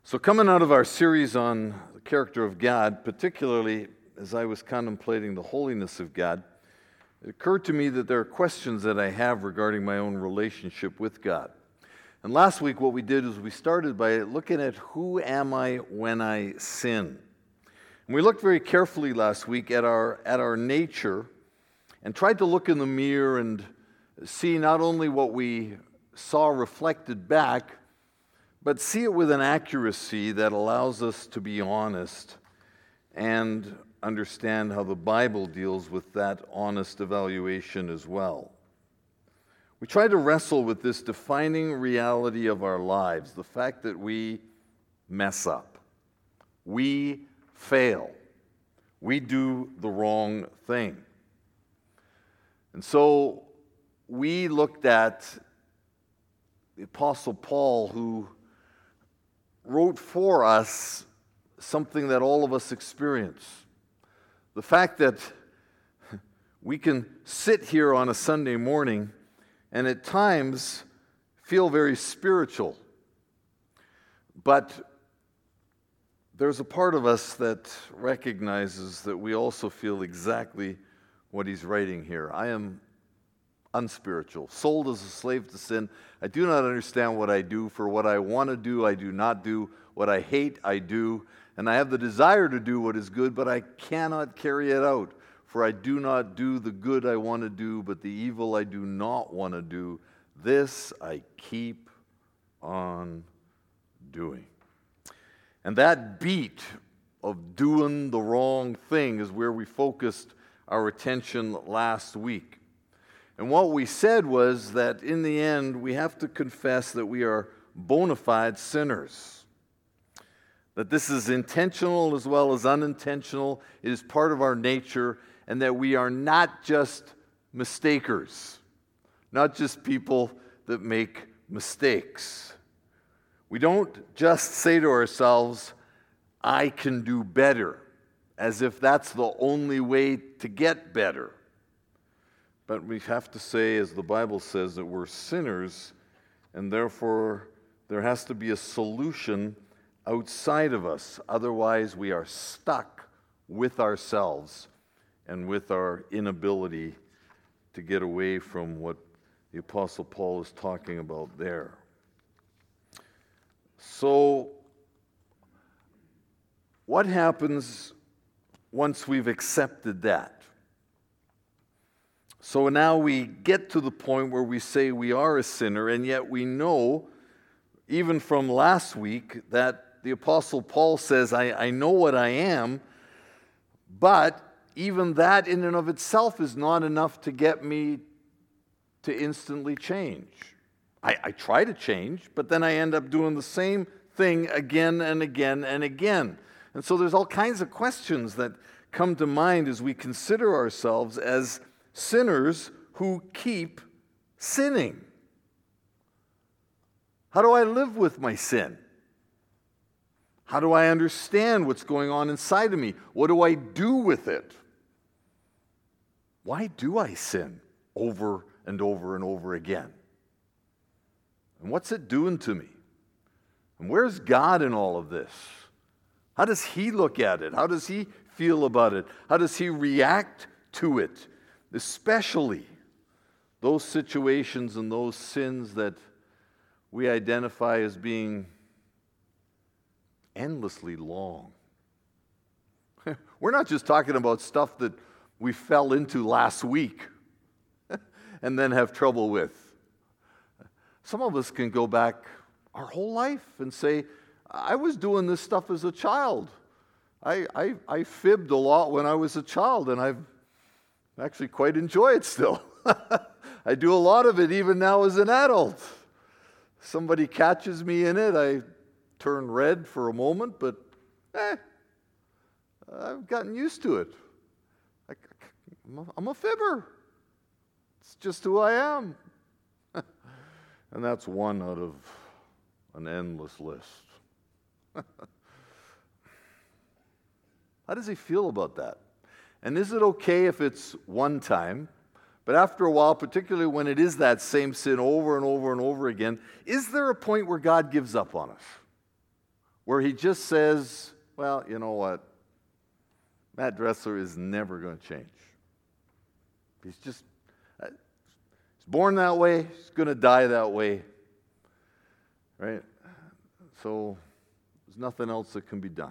So coming out of our series on the character of God, particularly as I was contemplating the holiness of God, it occurred to me that there are questions that I have regarding my own relationship with God. And last week what we did is we started by looking at who am I when I sin. And we looked very carefully last week at our nature and tried to look in the mirror and see not only what we saw reflected back, but see it with an accuracy that allows us to be honest and understand how the Bible deals with that honest evaluation as well. We try to wrestle with this defining reality of our lives, the fact that we mess up, we fail, we do the wrong thing. And so we looked at the Apostle Paul, who wrote for us something that all of us experience. The fact that we can sit here on a Sunday morning and at times feel very spiritual. But there's a part of us that recognizes that we also feel exactly what he's writing here. I am unspiritual, sold as a slave to sin. I do not understand what I do. For what I want to do, I do not do. What I hate, I do. And I have the desire to do what is good, but I cannot carry it out. For I do not do the good I want to do, but the evil I do not want to do, this I keep on doing. And that beat of doing the wrong thing is where we focused our attention last week. And what we said was that in the end, we have to confess that we are bona fide sinners. That this is intentional as well as unintentional. It is part of our nature, and that we are not just mistakers, not just people that make mistakes. We don't just say to ourselves, I can do better, as if that's the only way to get better. But we have to say, as the Bible says, that we're sinners, and therefore there has to be a solution outside of us. Otherwise, we are stuck with ourselves and with our inability to get away from what the Apostle Paul is talking about there. So, what happens once we've accepted that? So now we get to the point where we say we are a sinner, and yet we know, even from last week, that the Apostle Paul says, I know what I am, but even that in and of itself is not enough to get me to instantly change. I try to change, but then I end up doing the same thing again and again and again. And so there's all kinds of questions that come to mind as we consider ourselves as sinners who keep sinning. How do I live with my sin? How do I understand what's going on inside of me? What do I do with it? Why do I sin over and over and over again? And what's it doing to me? And where's God in all of this? How does He look at it? How does He feel about it? How does He react to it? Especially those situations and those sins that we identify as being endlessly long. We're not just talking about stuff that we fell into last week and then have trouble with. Some of us can go back our whole life and say, I was doing this stuff as a child. I fibbed a lot when I was a child, and I've actually quite enjoy it still. I do a lot of it even now as an adult. Somebody catches me in it, I turn red for a moment, but I've gotten used to it. I'm a fibber. It's just who I am. And that's one out of an endless list. How does he feel about that? And is it okay if it's one time? But after a while, particularly when it is that same sin over and over and over again, is there a point where God gives up on us? where he just says, well, you know what? Matt Dressler is never going to change. He's born that way. He's going to die that way. Right? So there's nothing else that can be done.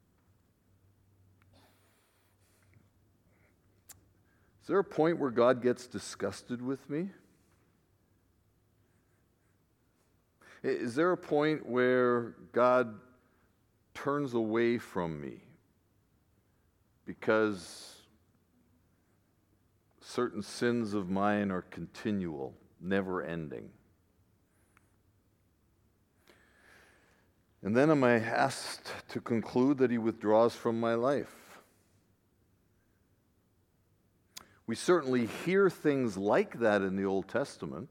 Is there a point where God gets disgusted with me? Is there a point where God turns away from me because certain sins of mine are continual, never ending? And then am I asked to conclude that he withdraws from my life? We certainly hear things like that in the Old Testament.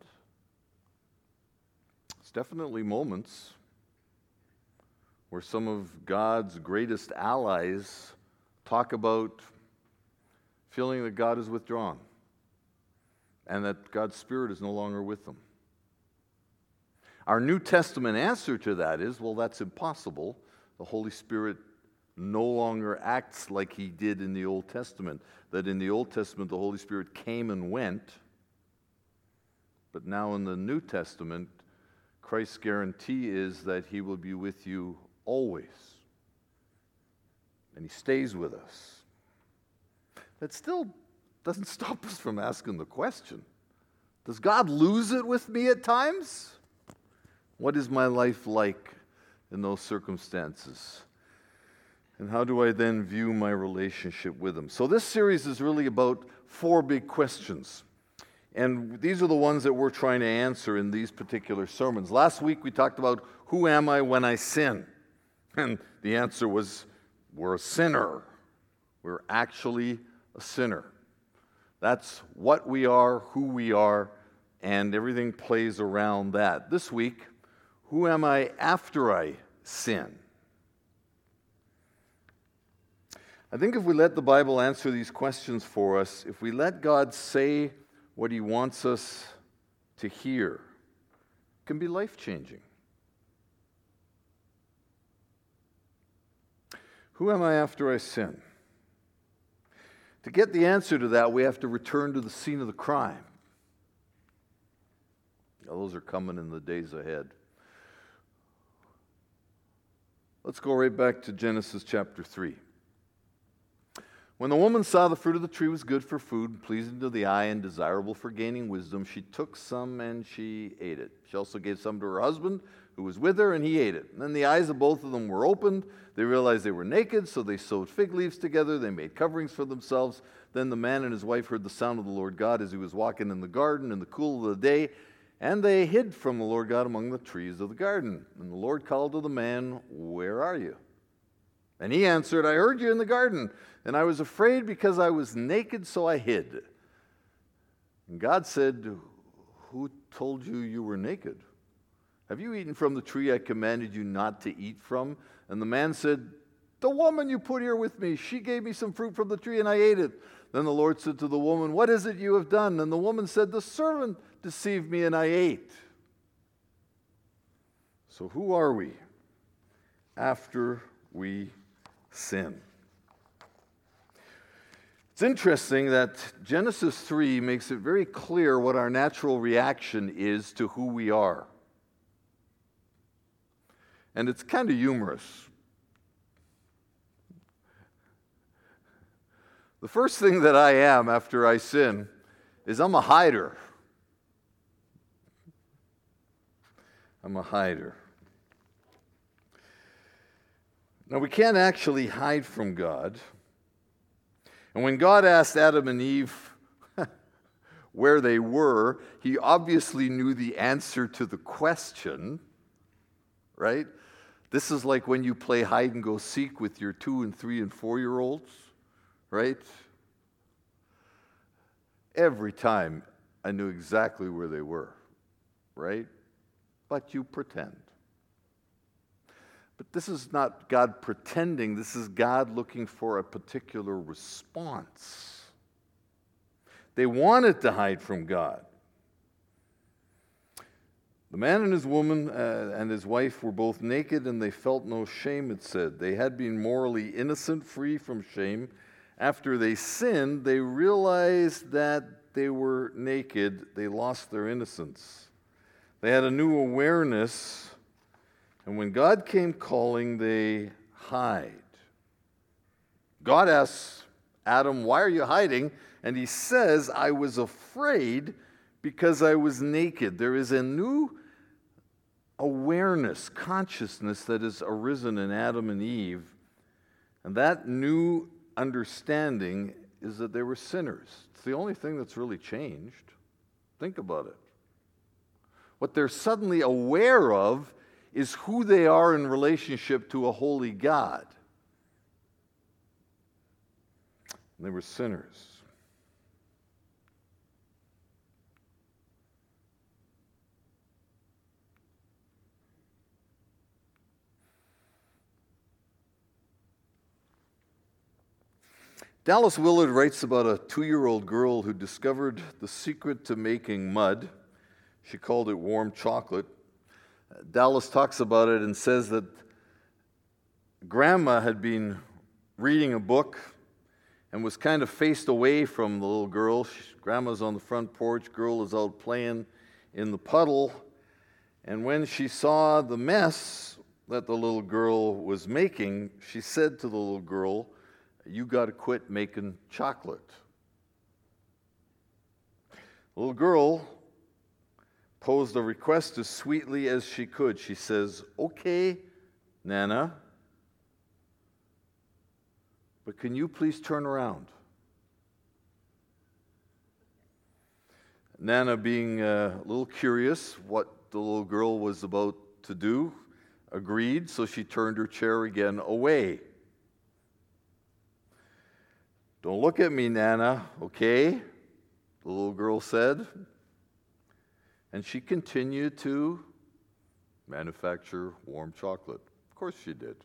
It's definitely moments where some of God's greatest allies talk about feeling that God is withdrawn and that God's Spirit is no longer with them. Our New Testament answer to that is, well, that's impossible. The Holy Spirit no longer acts like he did in the Old Testament. That in the Old Testament, the Holy Spirit came and went. But now in the New Testament, Christ's guarantee is that he will be with you always. And he stays with us. That still doesn't stop us from asking the question, does God lose it with me at times? What is my life like in those circumstances? And how do I then view my relationship with him? So this series is really about 4 big questions. And these are the ones that we're trying to answer in these particular sermons. Last week we talked about, who am I when I sin? And the answer was, we're a sinner. We're actually a sinner. That's what we are, who we are, and everything plays around that. This week, who am I after I sin? I think if we let the Bible answer these questions for us, if we let God say what he wants us to hear, it can be life-changing. Who am I after I sin? To get the answer to that, we have to return to the scene of the crime. Now, those are coming in the days ahead. Let's go right back to Genesis chapter 3. When the woman saw the fruit of the tree was good for food, pleasing to the eye and desirable for gaining wisdom, she took some and she ate it. She also gave some to her husband who was with her, and he ate it. And then the eyes of both of them were opened. They realized they were naked, so they sewed fig leaves together. They made coverings for themselves. Then the man and his wife heard the sound of the Lord God as he was walking in the garden in the cool of the day, and they hid from the Lord God among the trees of the garden. And the Lord called to the man, "Where are you?" And he answered, "I heard you in the garden, and I was afraid because I was naked, so I hid." And God said, "Who told you you were naked? Have you eaten from the tree I commanded you not to eat from?" And the man said, "The woman you put here with me, she gave me some fruit from the tree, and I ate it." Then the Lord said to the woman, "What is it you have done?" And the woman said, "The servant deceived me, and I ate." So who are we after we sin? It's interesting that Genesis 3 makes it very clear what our natural reaction is to who we are. And it's kind of humorous. The first thing that I am after I sin is I'm a hider. I'm a hider. Now, we can't actually hide from God. And when God asked Adam and Eve where they were, he obviously knew the answer to the question, right? This is like when you play hide and go seek with your 2 and 3 and 4-year-olds, right? Every time I knew exactly where they were, right? But you pretend. But this is not God pretending. This is God looking for a particular response. They wanted to hide from God. The man and his woman and his wife were both naked, and they felt no shame, it said. They had been morally innocent, free from shame. After they sinned, they realized that they were naked. They lost their innocence. They had a new awareness, and when God came calling, they hide. God asks Adam, "Why are you hiding?" And he says, "I was afraid because I was naked." There is a new awareness, consciousness that has arisen in Adam and Eve. And that new understanding is that they were sinners. It's the only thing that's really changed. Think about it. What they're suddenly aware of is who they are in relationship to a holy God. And they were sinners. Dallas Willard writes about a 2-year-old girl who discovered the secret to making mud. She called it warm chocolate. Dallas talks about it and says that Grandma had been reading a book and was kind of faced away from the little girl. Grandma's on the front porch, girl is out playing in the puddle. And when she saw the mess that the little girl was making, she said to the little girl, "You got to quit making chocolate." The little girl posed a request as sweetly as she could. She says, "Okay, Nana, but can you please turn around?" Nana, being a little curious what the little girl was about to do, agreed, so she turned her chair again away. "Don't look at me, Nana, okay?" the little girl said. And she continued to manufacture warm chocolate. Of course she did.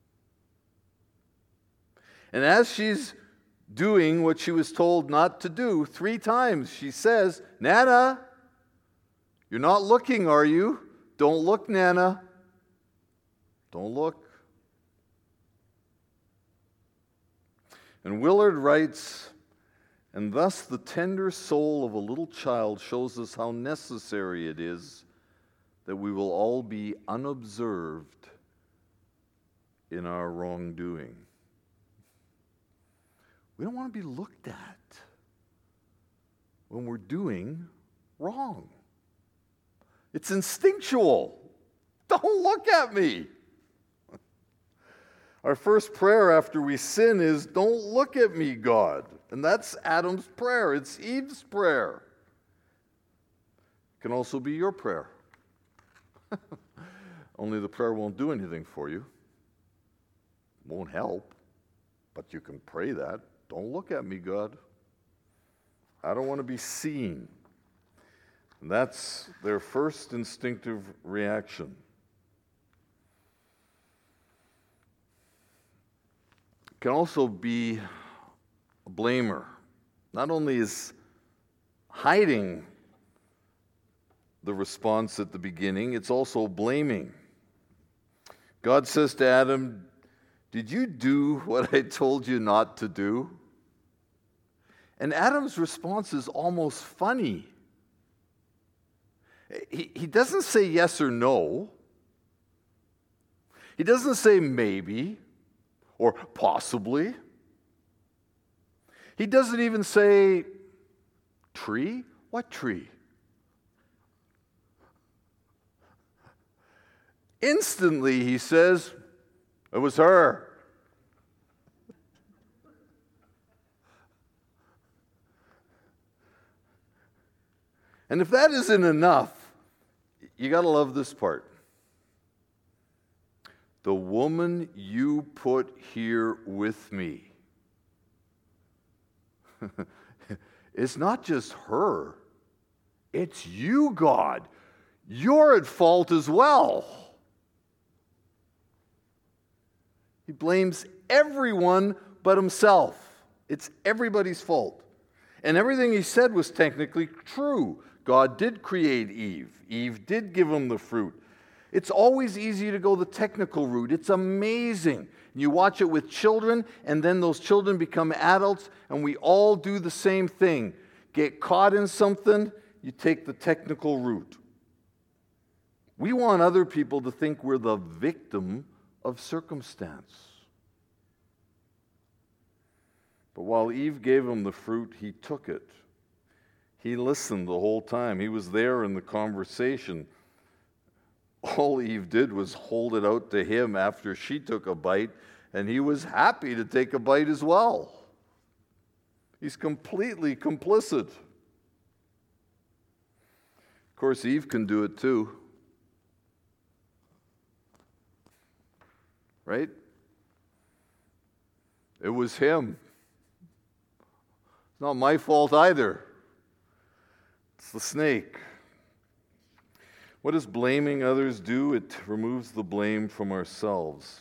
And as she's doing what she was told not to do, 3 times she says, "Nana, you're not looking, are you? Don't look, Nana. Don't look." And Willard writes, "And thus the tender soul of a little child shows us how necessary it is that we will all be unobserved in our wrongdoing." We don't want to be looked at when we're doing wrong. It's instinctual. Don't look at me. Our first prayer after we sin is, "Don't look at me, God." And that's Adam's prayer. It's Eve's prayer. It can also be your prayer. Only the prayer won't do anything for you. Won't help. But you can pray that. "Don't look at me, God. I don't want to be seen." And that's their first instinctive reaction. Can also be a blamer. Not only is hiding the response at the beginning, it's also blaming. God says to Adam, "Did you do what I told you not to do?" And Adam's response is almost funny. He doesn't say yes or no. He doesn't say maybe or possibly. He doesn't even say tree. What tree? Instantly he says, "It was her." And if that isn't enough, you got to love this part. "The woman you put here with me." It's not just her. It's you, God. You're at fault as well. He blames everyone but himself. It's everybody's fault. And everything he said was technically true. God did create Eve. Eve did give him the fruit. It's always easy to go the technical route. It's amazing. You watch it with children, and then those children become adults, and we all do the same thing. Get caught in something, you take the technical route. We want other people to think we're the victim of circumstance. But while Eve gave him the fruit, he took it. He listened the whole time. He was there in the conversation. All Eve did was hold it out to him after she took a bite, and he was happy to take a bite as well. He's completely complicit. Of course, Eve can do it too. Right? It was him. It's not my fault either. It's the snake. What does blaming others do? It removes the blame from ourselves.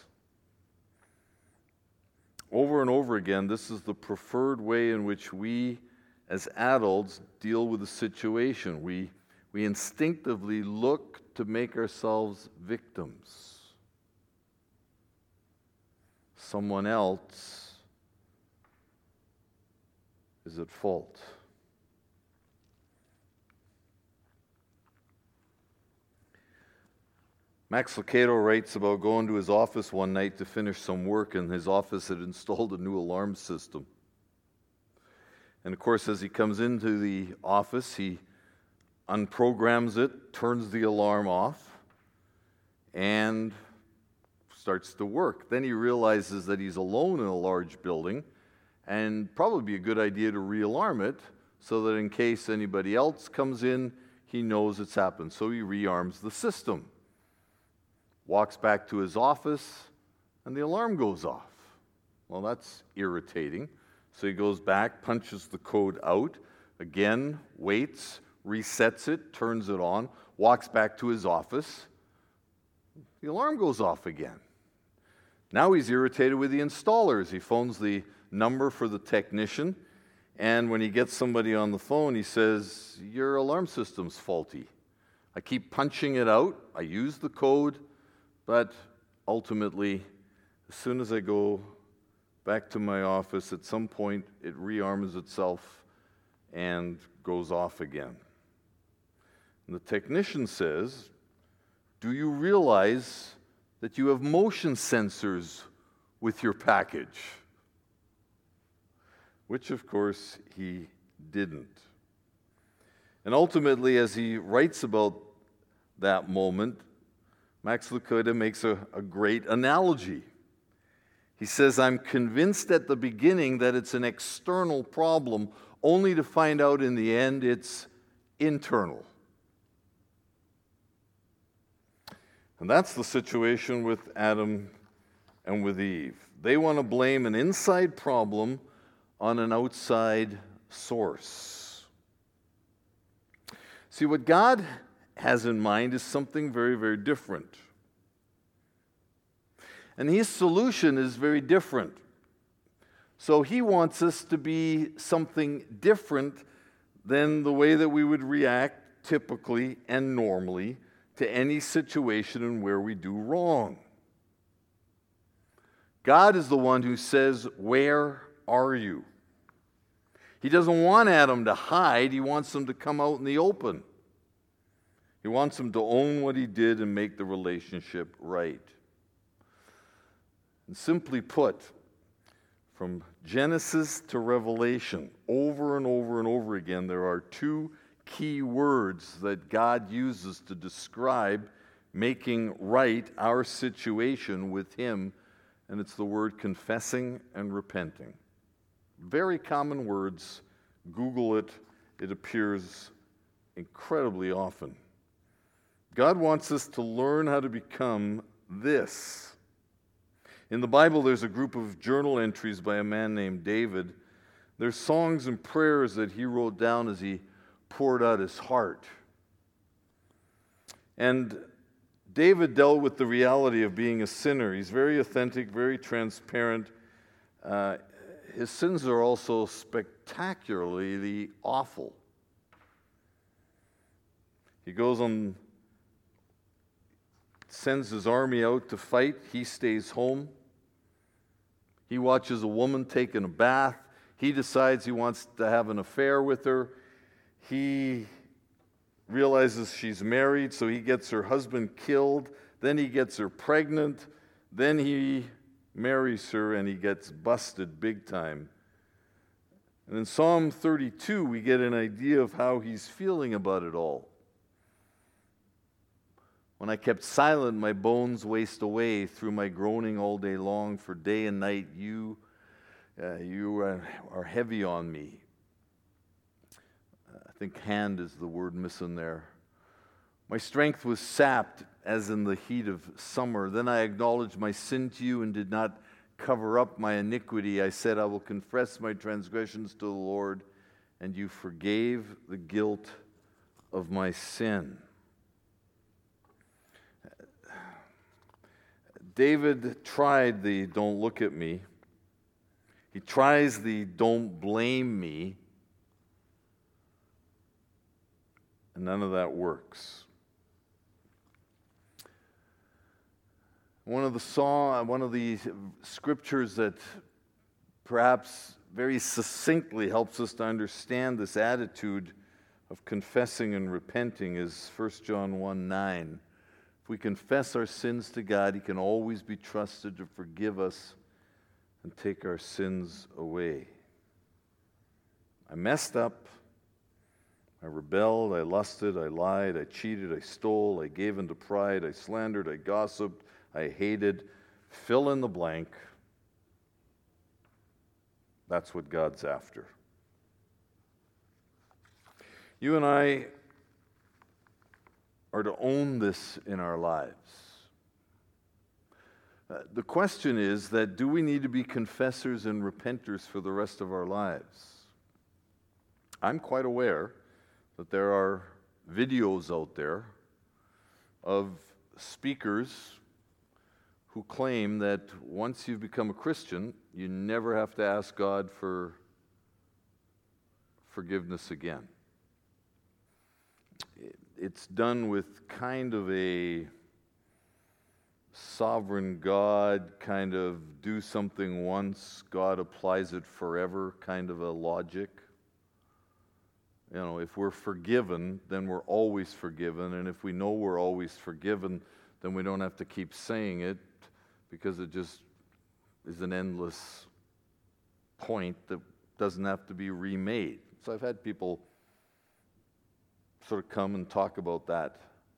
Over and over again, this is the preferred way in which we, as adults, deal with a situation. We instinctively look to make ourselves victims. Someone else is at fault. Max Lucado writes about going to his office one night to finish some work, and his office had installed a new alarm system. And of course, as he comes into the office, he unprograms it, turns the alarm off, and starts to work. Then he realizes that he's alone in a large building, and probably be a good idea to re-alarm it so that in case anybody else comes in, he knows it's happened. So he rearms the system. Walks back to his office, and the alarm goes off. Well, that's irritating. So he goes back, punches the code out, again, waits, resets it, turns it on, walks back to his office. The alarm goes off again. Now he's irritated with the installers. He phones the number for the technician, and when he gets somebody on the phone, he says, "Your alarm system's faulty. I keep punching it out. I use the code. But ultimately, as soon as I go back to my office, at some point it rearms itself and goes off again." And the technician says, "Do you realize that you have motion sensors with your package?" Which, of course, he didn't. And ultimately, as he writes about that moment, Max Lucado makes a great analogy. He says, "I'm convinced at the beginning that it's an external problem, only to find out in the end it's internal." And that's the situation with Adam and with Eve. They want to blame an inside problem on an outside source. See, what God has in mind is something very, very different. And his solution is very different. So he wants us to be something different than the way that we would react typically and normally to any situation in where we do wrong. God is the one who says, "Where are you?" He doesn't want Adam to hide. He wants him to come out in the open. He wants him to own what he did and make the relationship right. And simply put, from Genesis to Revelation, over and over and over again, there are two key words that God uses to describe making right our situation with him, and it's the word confessing and repenting. Very common words. Google it. It appears incredibly often. God wants us to learn how to become this. In the Bible, there's a group of journal entries by a man named David. There's songs and prayers that he wrote down as he poured out his heart. And David dealt with the reality of being a sinner. He's very authentic, very transparent. His sins are also spectacularly awful. He sends his army out to fight. He stays home. He watches a woman taking a bath. He decides he wants to have an affair with her. He realizes she's married, so he gets her husband killed. Then he gets her pregnant. Then he marries her, and he gets busted big time. And in Psalm 32, we get an idea of how he's feeling about it all. When I kept silent, my bones waste away through my groaning all day long. For day and night you are heavy on me. I think hand is the word missing there. My strength was sapped as in the heat of summer. Then I acknowledged my sin to you and did not cover up my iniquity. I said, I will confess my transgressions to the Lord, and you forgave the guilt of my sin. David tried the don't look at me. He tries the don't blame me. And none of that works. One of the scriptures that perhaps very succinctly helps us to understand this attitude of confessing and repenting is 1 John 1:9. If we confess our sins to God, He can always be trusted to forgive us and take our sins away. I messed up. I rebelled. I lusted. I lied. I cheated. I stole. I gave into pride. I slandered. I gossiped. I hated. Fill in the blank. That's what God's after. You and I are to own this in our lives. The question is that do we need to be confessors and repenters for the rest of our lives? I'm quite aware that there are videos out there of speakers who claim that once you've become a Christian, you never have to ask God for forgiveness again. It's done with kind of a sovereign God, kind of do something once, God applies it forever kind of a logic. You know, if we're forgiven, then we're always forgiven, and if we know we're always forgiven, then we don't have to keep saying it because it just is an endless point that doesn't have to be remade. So I've had people sort of come and talk about that.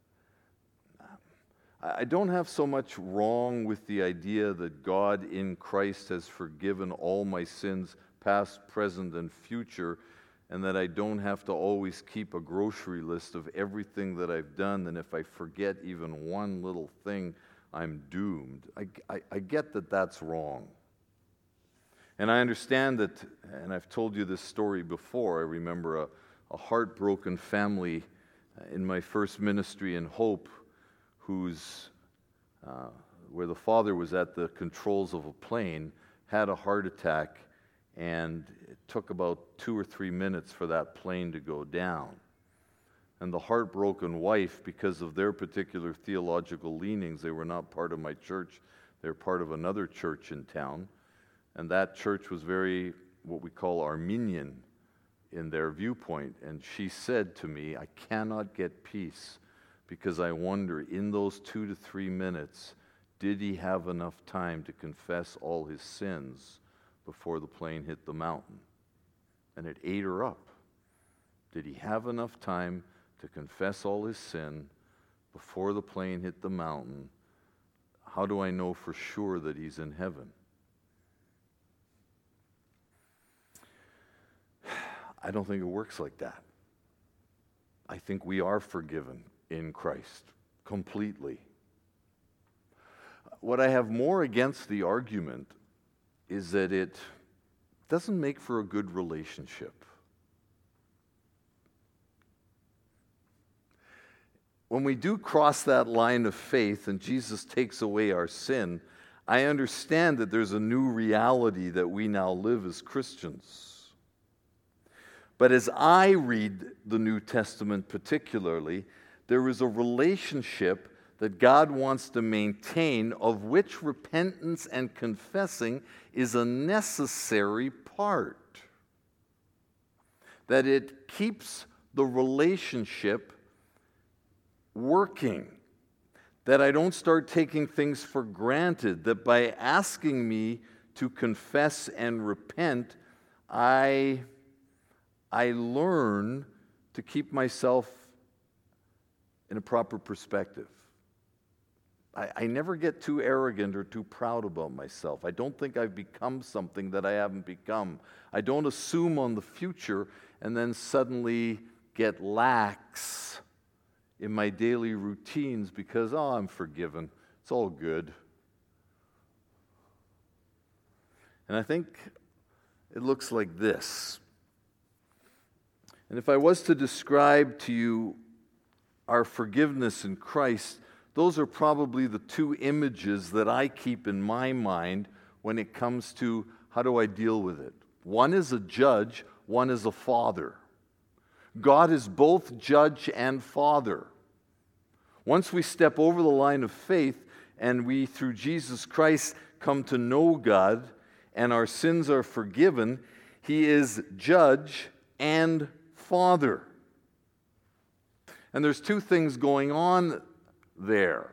I don't have so much wrong with the idea that God in Christ has forgiven all my sins, past, present, and future, and that I don't have to always keep a grocery list of everything that I've done, and if I forget even one little thing, I'm doomed. I get that that's wrong. And I understand that, and I've told you this story before. I remember a heartbroken family in my first ministry in Hope, where the father was at the controls of a plane, had a heart attack, and it took about 2 or 3 minutes for that plane to go down. And the heartbroken wife, because of their particular theological leanings, they were not part of my church, they were part of another church in town, and that church was very, what we call Arminian in their viewpoint. And she said to me, I cannot get peace because I wonder, in those 2 to 3 minutes, did he have enough time to confess all his sins before the plane hit the mountain? And it ate her up. Did he have enough time to confess all his sin before the plane hit the mountain? How do I know for sure that he's in heaven? I don't think it works like that. I think we are forgiven in Christ completely. What I have more against the argument is that it doesn't make for a good relationship. When we do cross that line of faith and Jesus takes away our sin, I understand that there's a new reality that we now live as Christians. But as I read the New Testament particularly, There is a relationship that God wants to maintain, of which repentance and confessing is a necessary part. That it keeps the relationship working. That I don't start taking things for granted. That by asking me to confess and repent, I learn to keep myself in a proper perspective. I never get too arrogant or too proud about myself. I don't think I've become something that I haven't become. I don't assume on the future and then suddenly get lax in my daily routines because, I'm forgiven. It's all good. And I think it looks like this. And if I was to describe to you our forgiveness in Christ, those are probably the two images that I keep in my mind when it comes to how do I deal with it. One is a judge, one is a father. God is both judge and father. Once we step over the line of faith and we, through Jesus Christ, come to know God and our sins are forgiven, He is judge and father. And there's two things going on there.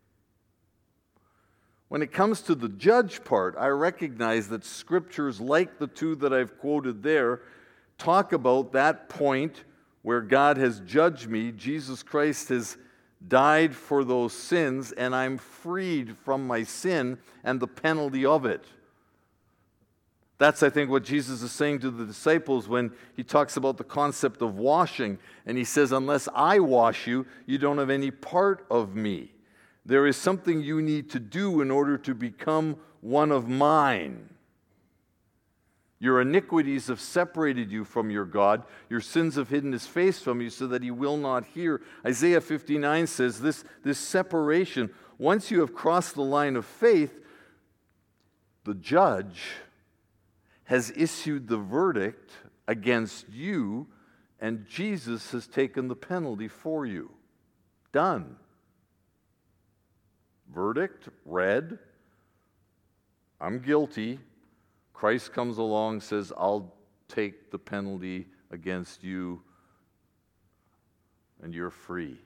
When it comes to the judge part, I recognize that scriptures like the two that I've quoted there talk about that point where God has judged me. Jesus Christ has died for those sins, and I'm freed from my sin and the penalty of it. That's, I think, what Jesus is saying to the disciples when He talks about the concept of washing. And He says, unless I wash you, you don't have any part of me. There is something you need to do in order to become one of mine. Your iniquities have separated you from your God. Your sins have hidden His face from you so that He will not hear. Isaiah 59 says this separation, once you have crossed the line of faith, the judge has issued the verdict against you, and Jesus has taken the penalty for you. Done. Verdict read. I'm guilty. Christ comes along, says, I'll take the penalty against you, and you're free.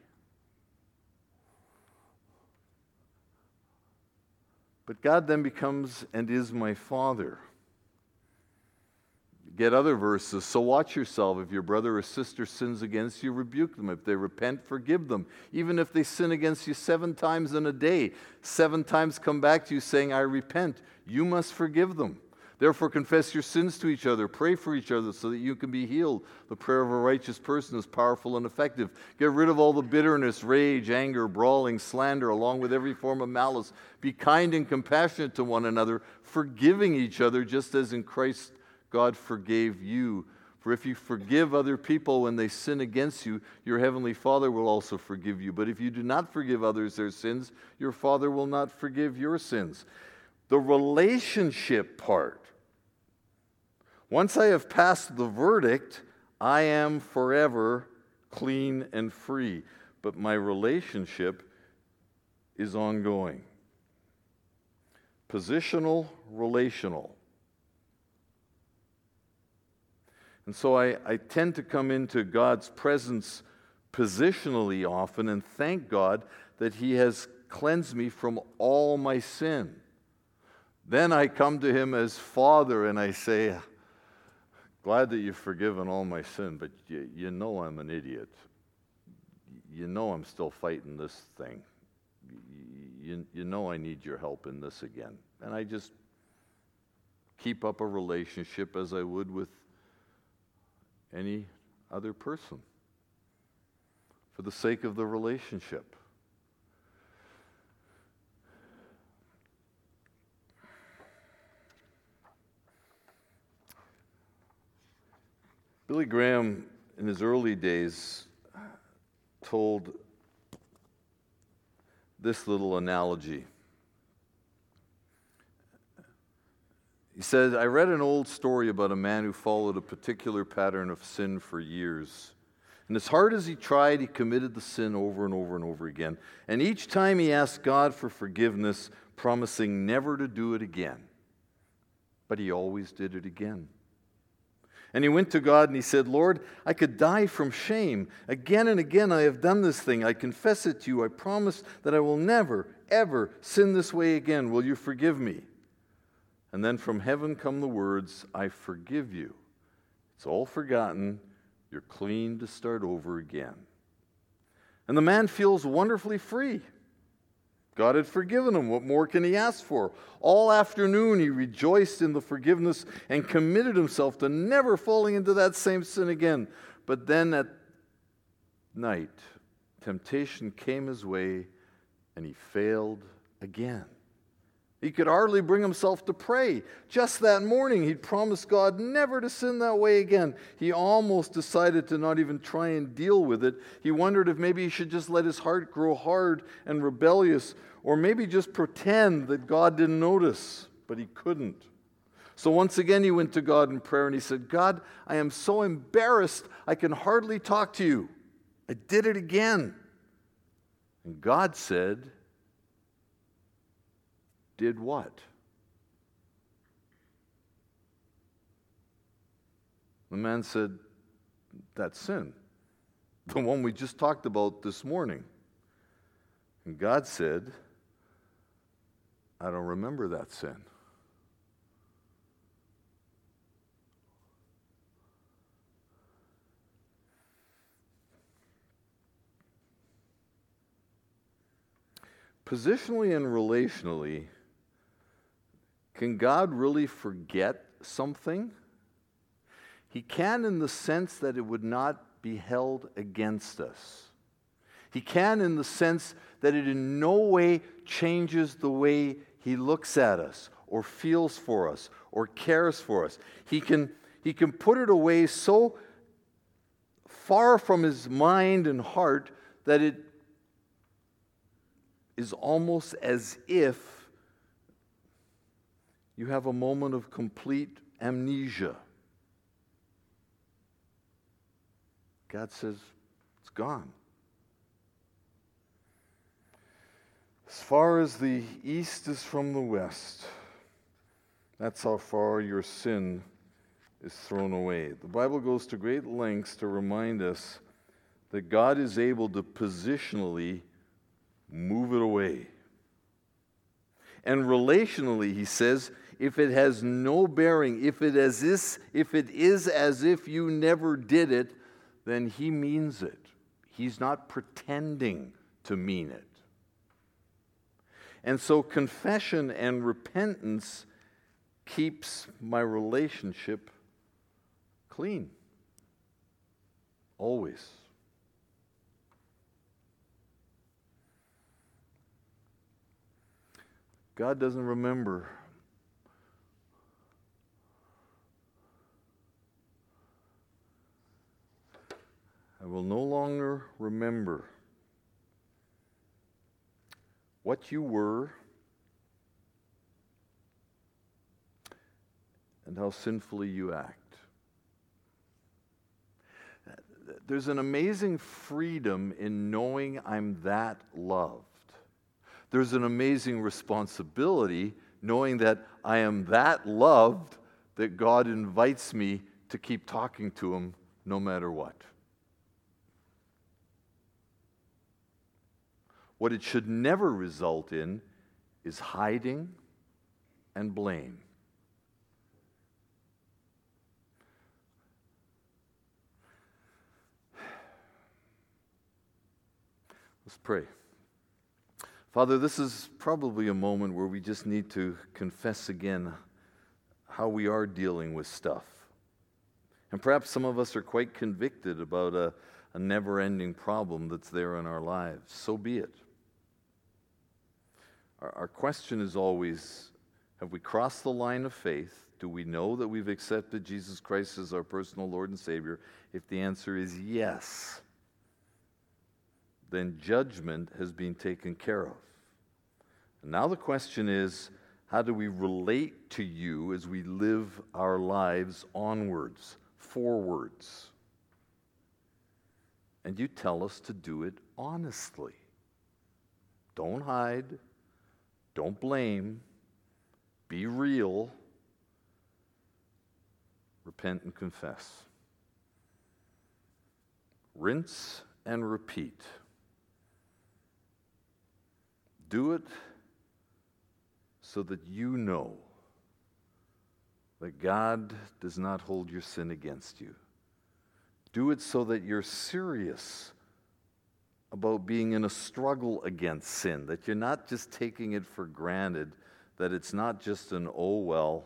But God then becomes and is my Father. Get other verses. So watch yourself. If your brother or sister sins against you, rebuke them. If they repent, forgive them. Even if they sin against you 7 times in a day, 7 times come back to you saying, I repent, you must forgive them. Therefore confess your sins to each other. Pray for each other so that you can be healed. The prayer of a righteous person is powerful and effective. Get rid of all the bitterness, rage, anger, brawling, slander, along with every form of malice. Be kind and compassionate to one another, forgiving each other just as in Christ God forgave you. For if you forgive other people when they sin against you, your heavenly Father will also forgive you. But if you do not forgive others their sins, your Father will not forgive your sins. The relationship part. Once I have passed the verdict, I am forever clean and free. But my relationship is ongoing. Positional, relational. And so I tend to come into God's presence positionally often and thank God that He has cleansed me from all my sin. Then I come to Him as Father and I say, glad that you've forgiven all my sin, but you know I'm an idiot. You know I'm still fighting this thing. You know I need your help in this again. And I just keep up a relationship as I would with any other person for the sake of the relationship. Billy Graham, in his early days, told this little analogy. He said, I read an old story about a man who followed a particular pattern of sin for years. And as hard as he tried, he committed the sin over and over and over again. And each time he asked God for forgiveness, promising never to do it again. But he always did it again. And he went to God and he said, Lord, I could die from shame. Again and again I have done this thing. I confess it to you. I promise that I will never, ever sin this way again. Will you forgive me? And then from heaven come the words, I forgive you. It's all forgotten. You're clean to start over again. And the man feels wonderfully free. God had forgiven him. What more can he ask for? All afternoon he rejoiced in the forgiveness and committed himself to never falling into that same sin again. But then at night, temptation came his way and he failed again. He could hardly bring himself to pray. Just that morning, he'd promised God never to sin that way again. He almost decided to not even try and deal with it. He wondered if maybe he should just let his heart grow hard and rebellious, or maybe just pretend that God didn't notice, but he couldn't. So once again, he went to God in prayer and he said, God, I am so embarrassed, I can hardly talk to you. I did it again. And God said, did what? The man said, that sin, the one we just talked about this morning. And God said, I don't remember that sin. Positionally and relationally, can God really forget something? He can in the sense that it would not be held against us. He can in the sense that it in no way changes the way he looks at us or feels for us or cares for us. He can put it away so far from his mind and heart that it is almost as if you have a moment of complete amnesia. God says, it's gone. As far as the east is from the west, that's how far your sin is thrown away. The Bible goes to great lengths to remind us that God is able to positionally move it away. And relationally, he says, if it has no bearing, if it is as if you never did it, then he means it. He's not pretending to mean it. And so confession and repentance keeps my relationship clean. Always. God doesn't remember. I will no longer remember what you were and how sinfully you act. There's an amazing freedom in knowing I'm that loved. There's an amazing responsibility knowing that I am that loved that God invites me to keep talking to him no matter what. What it should never result in is hiding and blame. Let's pray. Father, this is probably a moment where we just need to confess again how we are dealing with stuff. And perhaps some of us are quite convicted about a never-ending problem that's there in our lives. So be it. Our question is always, have we crossed the line of faith? Do we know that we've accepted Jesus Christ as our personal Lord and Savior? If the answer is yes, then judgment has been taken care of. And now the question is, how do we relate to you as we live our lives onwards, forwards? And you tell us to do it honestly. Don't hide. Don't blame. Be real. Repent and confess. Rinse and repeat. Do it so that you know that God does not hold your sin against you. Do it so that you're serious about being in a struggle against sin, that you're not just taking it for granted, that it's not just an, oh, well,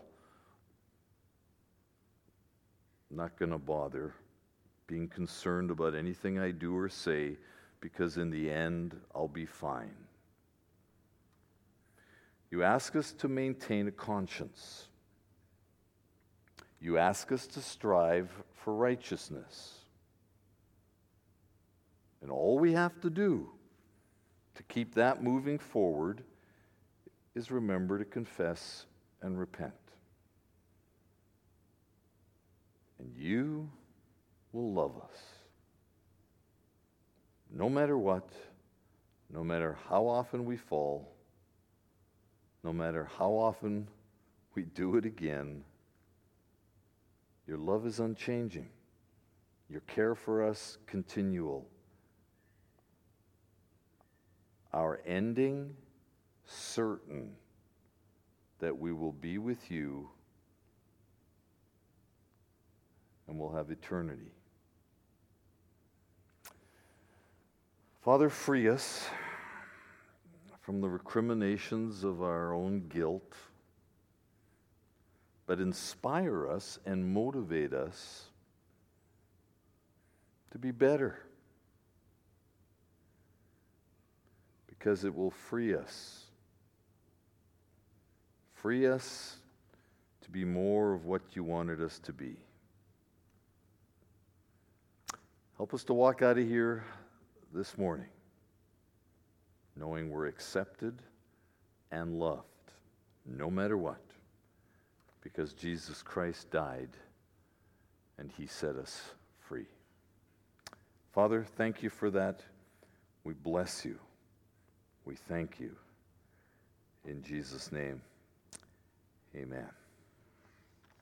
not going to bother being concerned about anything I do or say, because in the end, I'll be fine. You ask us to maintain a conscience. You ask us to strive for righteousness. And all we have to do to keep that moving forward is remember to confess and repent. And you will love us. No matter what, no matter how often we fall, no matter how often we do it again, your love is unchanging. Your care for us continual. Our ending certain that we will be with you and we'll have eternity. Father, free us from the recriminations of our own guilt, but inspire us and motivate us to be better, because it will free us. Free us to be more of what you wanted us to be. Help us to walk out of here this morning knowing we're accepted and loved, no matter what, because Jesus Christ died and he set us free. Father, thank you for that. We bless you. We thank you. In Jesus' name, amen.